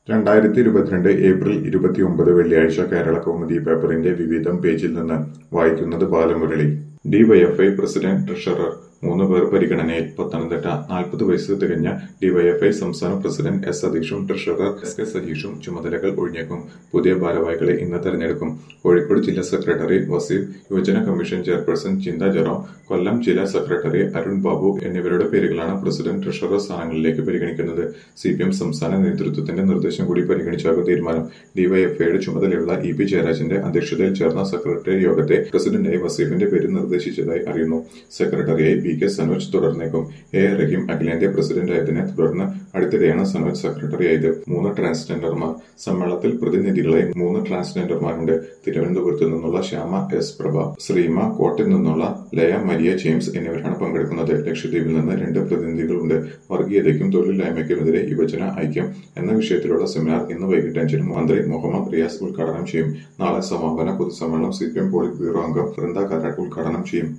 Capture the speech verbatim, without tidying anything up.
രണ്ടായിരത്തി ഇരുപത്തിരണ്ട് ഏപ്രിൽ ഇരുപത്തിയൊമ്പത് വെള്ളിയാഴ്ച കേരള കൗമുദി പേപ്പറിന്റെ വിവിധം പേജിൽ നിന്ന് വായിക്കുന്നത് ബാലമുരളി. ഡിവൈഎഫ്ഐ പ്രസിഡന്റ് ട്രഷറർ മൂന്ന് പേർ പരിഗണനയിൽ. പത്തനംതിട്ട നാൽപ്പത് വയസ്സ് തികഞ്ഞ ഡിവൈഎഫ്ഐ സംസ്ഥാന പ്രസിഡന്റ് എസ് സതീഷും ട്രഷറർ എസ് കെ സതീഷും ചുമതലകൾ ഒഴിഞ്ഞേക്കും. പുതിയ ഭാരവാഹികളെ ഇന്ന് തെരഞ്ഞെടുക്കും. കോഴിക്കോട് ജില്ലാ സെക്രട്ടറി വസീഫ്, യുവജന കമ്മീഷൻ ചെയർപേഴ്സൺ ചിന്ത ജെറോം, കൊല്ലം ജില്ലാ സെക്രട്ടറി അരുൺ ബാബു എന്നിവരുടെ പേരുകളാണ് പ്രസിഡന്റ് ട്രഷറർ സ്ഥാനങ്ങളിലേക്ക് പരിഗണിക്കുന്നത്. സിപിഎം സംസ്ഥാന നേതൃത്വത്തിന്റെ നിർദ്ദേശം കൂടി പരിഗണിച്ചാകും തീരുമാനം. ഡിവൈഎഫ്ഐയുടെ ചുമതലയുള്ള ഇ പി ജയരാജന്റെ അധ്യക്ഷതയിൽ ചേർന്ന സെക്രട്ടറി യോഗത്തെ പ്രസിഡന്റായി വസീഫിന്റെ പേര് നിർദ്ദേശിച്ചതായി അറിയുന്നു. സെക്രട്ടറിയായി പി കെ സനോജ് തുടർന്നേക്കും. എ റഹീം അഖിലേന്ത്യാ പ്രസിഡന്റായതിനെ തുടർന്ന് അടുത്തിടെയാണ് സനോജ് സെക്രട്ടറിയായത്. മൂന്ന് ട്രാൻസ്ജെൻഡർമാർ. സമ്മേളനത്തിൽ പ്രതിനിധികളായി മൂന്ന് ട്രാൻസ്ജെൻഡർമാരുണ്ട്. തിരുവനന്തപുരത്തു നിന്നുള്ള ശ്യാമ എസ് പ്രഭ, ശ്രീമ, കോട്ടയിൽ നിന്നുള്ള ലയ മരിയ ജെയിംസ് എന്നിവരാണ് പങ്കെടുക്കുന്നത്. ലക്ഷദ്വീപിൽ നിന്ന് രണ്ട് പ്രതിനിധികളുണ്ട്. വർഗീയതയ്ക്കും തൊഴിലില്ലായ്മയ്ക്കുമെതിരെ യുവജന ഐക്യം എന്ന വിഷയത്തിലുള്ള സെമിനാർ ഇന്ന് വൈകിട്ട് അഞ്ചിന് മന്ത്രി മുഹമ്മദ് റിയാസ് ഉദ്ഘാടനം ചെയ്യും. നാളെ സമാപന പൊതുസമ്മേളനം സിപിഎം പോളിറ്റ് ബ്യൂറോ അംഗം വൃന്ദ കാരാട്ട് ഉദ്ഘാടനം ചെയ്യും.